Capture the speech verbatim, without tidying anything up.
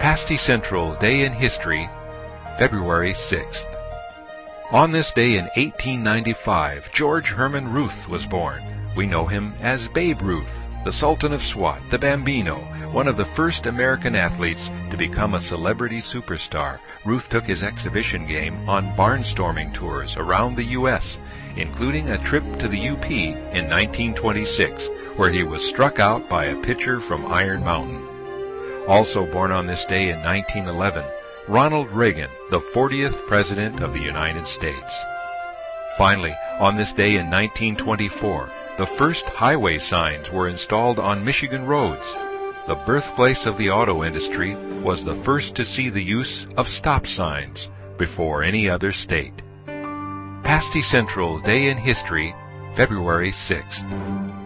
Pasty Central Day in History, February sixth. On this day in eighteen ninety-five, George Herman Ruth was born. We know him as Babe Ruth, the Sultan of Swat, the Bambino, one of the first American athletes to become a celebrity superstar. Ruth took his exhibition game on barnstorming tours around the U S, including a trip to the U P in nineteen twenty-six, where he was struck out by a pitcher from Iron Mountain. Also born on this day in nineteen eleven, Ronald Reagan, the fortieth President of the United States. Finally, on this day in nineteen twenty-four, the first highway signs were installed on Michigan roads. The birthplace of the auto industry was the first to see the use of stop signs before any other state. Pasty Central Day in History, February sixth.